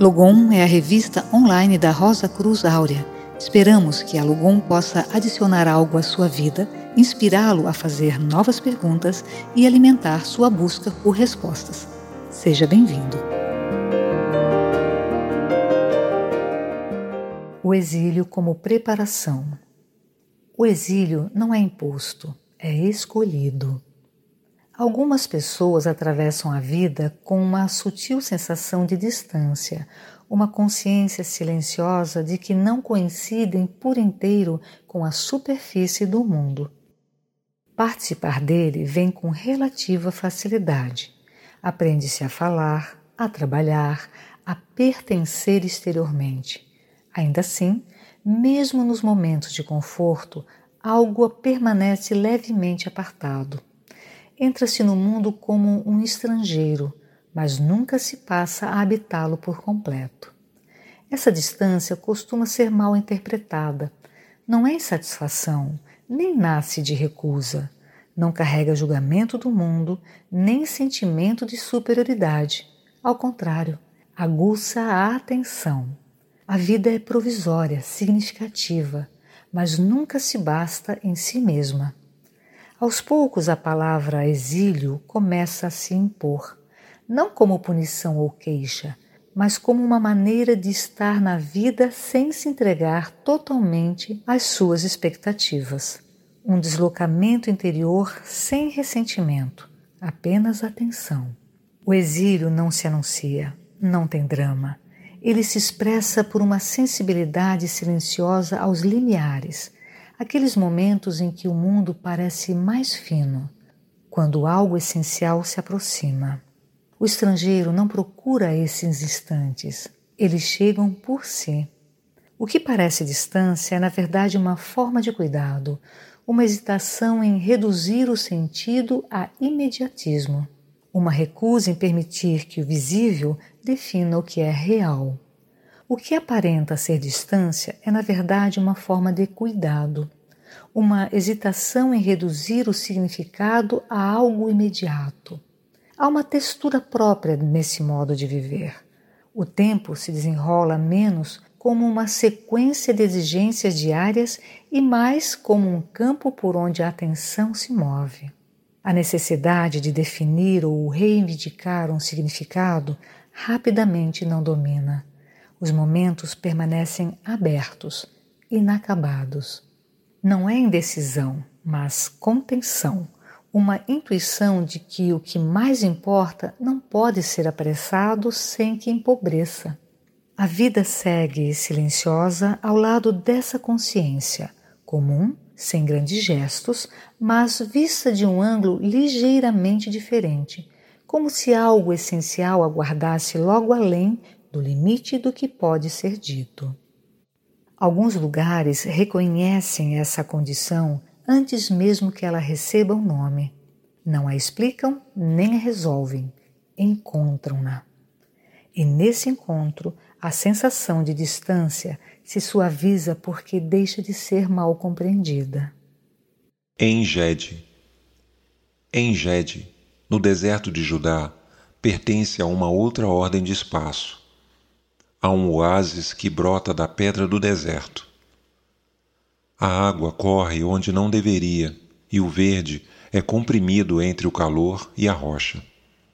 Logom é a revista online da Rosa Cruz Áurea. Esperamos que a Logom possa adicionar algo à sua vida, inspirá-lo a fazer novas perguntas e alimentar sua busca por respostas. Seja bem-vindo. O exílio como preparação. O exílio não é imposto, é escolhido. Algumas pessoas atravessam a vida com uma sutil sensação de distância, uma consciência silenciosa de que não coincidem por inteiro com a superfície do mundo. Participar dele vem com relativa facilidade. Aprende-se a falar, a trabalhar, a pertencer exteriormente. Ainda assim, mesmo nos momentos de conforto, algo permanece levemente apartado. Entra-se no mundo como um estrangeiro, mas nunca se passa a habitá-lo por completo. Essa distância costuma ser mal interpretada. Não é insatisfação, nem nasce de recusa. Não carrega julgamento do mundo, nem sentimento de superioridade. Ao contrário, aguça a atenção. A vida é provisória, significativa, mas nunca se basta em si mesma. Aos poucos a palavra exílio começa a se impor, não como punição ou queixa, mas como uma maneira de estar na vida sem se entregar totalmente às suas expectativas. Um deslocamento interior sem ressentimento, apenas atenção. O exílio não se anuncia, não tem drama. Ele se expressa por uma sensibilidade silenciosa aos limiares, aqueles momentos em que o mundo parece mais fino, quando algo essencial se aproxima. O estrangeiro não procura esses instantes, eles chegam por si. O que parece distância é, na verdade, uma forma de cuidado, uma hesitação em reduzir o sentido a imediatismo, uma recusa em permitir que o visível defina o que é real. O que aparenta ser distância é, na verdade, uma forma de cuidado, uma hesitação em reduzir o significado a algo imediato. Há uma textura própria nesse modo de viver. O tempo se desenrola menos como uma sequência de exigências diárias e mais como um campo por onde a atenção se move. A necessidade de definir ou reivindicar um significado rapidamente não domina. Os momentos permanecem abertos, inacabados. Não é indecisão, mas contenção, uma intuição de que o que mais importa não pode ser apressado sem que empobreça. A vida segue silenciosa ao lado dessa consciência, comum, sem grandes gestos, mas vista de um ângulo ligeiramente diferente, como se algo essencial aguardasse logo além do limite do que pode ser dito. Alguns lugares reconhecem essa condição antes mesmo que ela receba um nome. Não a explicam nem a resolvem, encontram-na. E nesse encontro, a sensação de distância se suaviza porque deixa de ser mal compreendida. En-Gedi. En-Gedi, no deserto de Judá, pertence a uma outra ordem de espaço. Há um oásis que brota da pedra do deserto. A água corre onde não deveria e o verde é comprimido entre o calor e a rocha.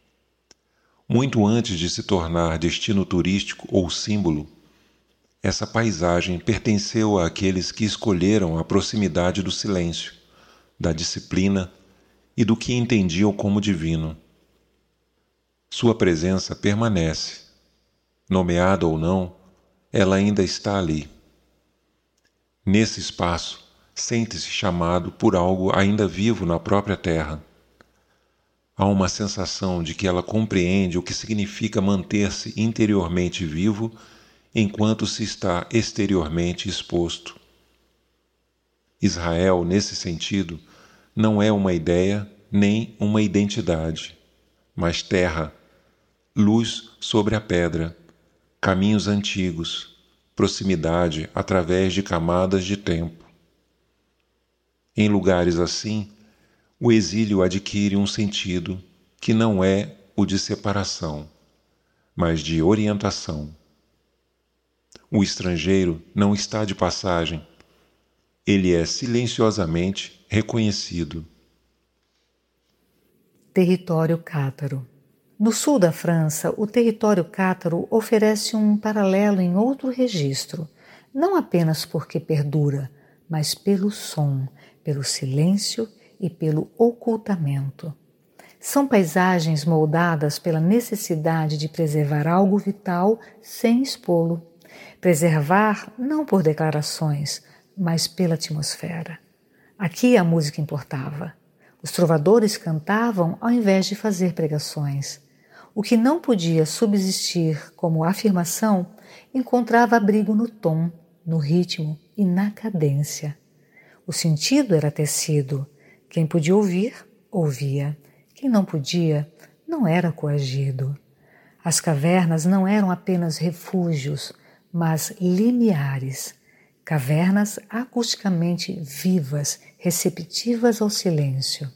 Muito antes de se tornar destino turístico ou símbolo, essa paisagem pertenceu àqueles que escolheram a proximidade do silêncio, da disciplina e do que entendiam como divino. Sua presença permanece. Nomeada ou não, ela ainda está ali. Nesse espaço, sente-se chamado por algo ainda vivo na própria terra. Há uma sensação de que ela compreende o que significa manter-se interiormente vivo enquanto se está exteriormente exposto. Israel, nesse sentido, não é uma ideia nem uma identidade, mas terra, luz sobre a pedra, caminhos antigos, proximidade através de camadas de tempo. Em lugares assim, o exílio adquire um sentido que não é o de separação, mas de orientação, O estrangeiro não está de passagem. Ele é silenciosamente reconhecido. Território cátaro. No sul da França, o território cátaro oferece um paralelo em outro registro, não apenas porque perdura, mas pelo som, pelo silêncio e pelo ocultamento. São paisagens moldadas pela necessidade de preservar algo vital sem expô-lo. Preservar não por declarações, mas pela atmosfera. Aqui a música importava. Os trovadores cantavam ao invés de fazer pregações. O que não podia subsistir como afirmação encontrava abrigo no tom, no ritmo e na cadência. O sentido era tecido. Quem podia ouvir, ouvia. Quem não podia, não era coagido. As cavernas não eram apenas refúgios, mas limiares. Cavernas acusticamente vivas, receptivas ao silêncio.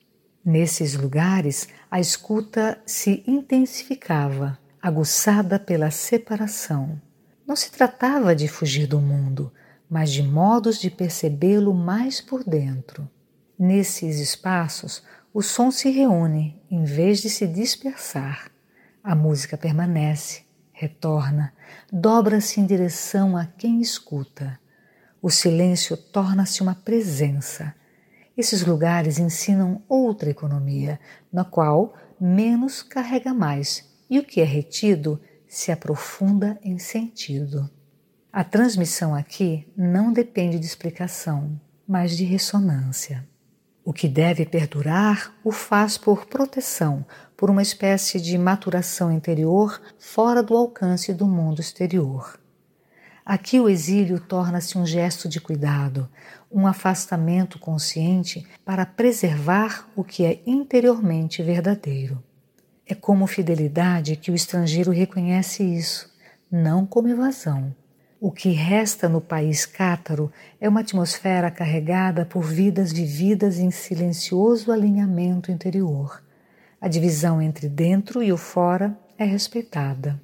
Nesses lugares, a escuta se intensificava, aguçada pela separação. Não se tratava de fugir do mundo, mas de modos de percebê-lo mais por dentro. Nesses espaços, o som se reúne em vez de se dispersar. A música permanece, retorna, dobra-se em direção a quem escuta. O silêncio torna-se uma presença. Esses lugares ensinam outra economia, na qual menos carrega mais e o que é retido se aprofunda em sentido. A transmissão aqui não depende de explicação, mas de ressonância. O que deve perdurar o faz por proteção, por uma espécie de maturação interior fora do alcance do mundo exterior. Aqui o exílio torna-se um gesto de cuidado, um afastamento consciente para preservar o que é interiormente verdadeiro. É como fidelidade que o estrangeiro reconhece isso, não como evasão. O que resta no país cátaro é uma atmosfera carregada por vidas vividas em silencioso alinhamento interior. A divisão entre dentro e o fora é respeitada.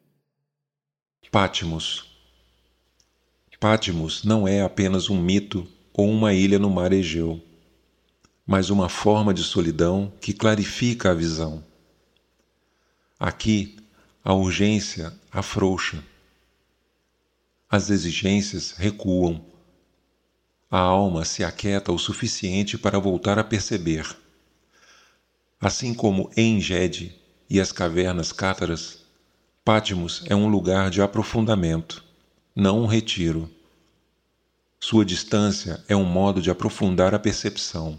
Patmos. Patmos não é apenas um mito ou uma ilha no mar Egeu, mas uma forma de solidão que clarifica a visão. Aqui, a urgência afrouxa. As exigências recuam. A alma se aquieta o suficiente para voltar a perceber. Assim como En-Gedi e as cavernas cátaras, Patmos é um lugar de aprofundamento, não um retiro. Sua distância é um modo de aprofundar a percepção.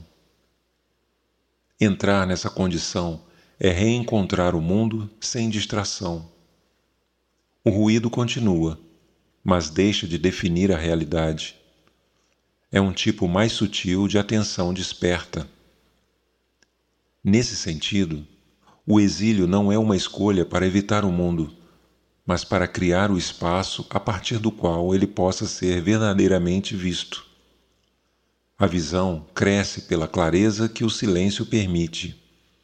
Entrar nessa condição é reencontrar o mundo sem distração. O ruído continua, mas deixa de definir a realidade. É um tipo mais sutil de atenção desperta. Nesse sentido, o exílio não é uma escolha para evitar o mundo, mas para criar o espaço a partir do qual ele possa ser verdadeiramente visto. A visão cresce pela clareza que o silêncio permite.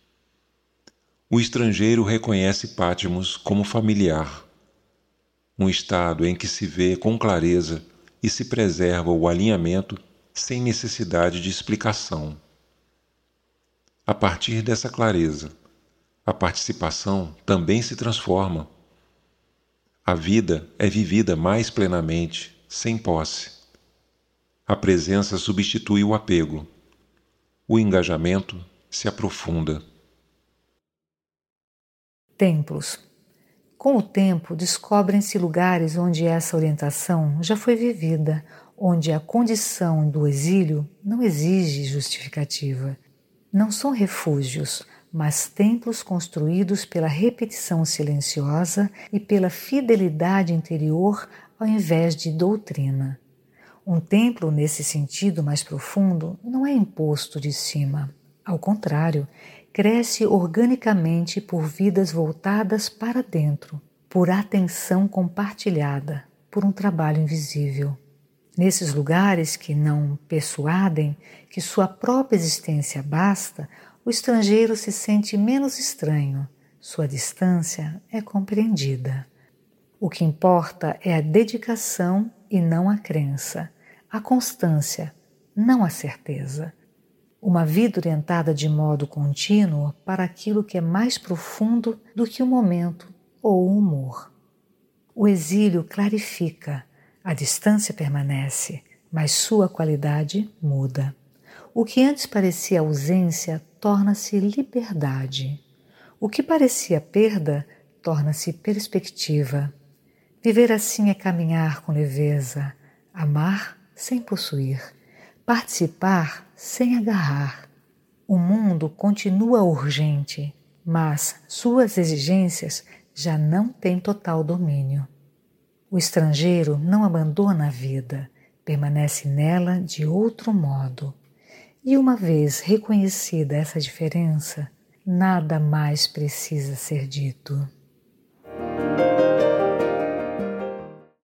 O estrangeiro reconhece Patmos como familiar, um estado em que se vê com clareza e se preserva o alinhamento sem necessidade de explicação. A partir dessa clareza, a participação também se transforma. A vida é vivida mais plenamente, sem posse. A presença substitui o apego. O engajamento se aprofunda. Templos. Com o tempo, descobrem-se lugares onde essa orientação já foi vivida, onde a condição do exílio não exige justificativa. Não são refúgios, mas templos construídos pela repetição silenciosa e pela fidelidade interior ao invés de doutrina. Um templo, nesse sentido mais profundo, não é imposto de cima. Ao contrário, cresce organicamente por vidas voltadas para dentro, por atenção compartilhada, por um trabalho invisível. Nesses lugares que não persuadem que sua própria existência basta, o estrangeiro se sente menos estranho, sua distância é compreendida. O que importa é a dedicação e não a crença, a constância, não a certeza. Uma vida orientada de modo contínuo para aquilo que é mais profundo do que o momento ou o humor. O exílio clarifica, a distância permanece, mas sua qualidade muda. O que antes parecia ausência torna-se liberdade. O que parecia perda torna-se perspectiva. Viver assim é caminhar com leveza, amar sem possuir, participar sem agarrar. O mundo continua urgente, mas suas exigências já não têm total domínio. O estrangeiro não abandona a vida, permanece nela de outro modo. E uma vez reconhecida essa diferença, nada mais precisa ser dito.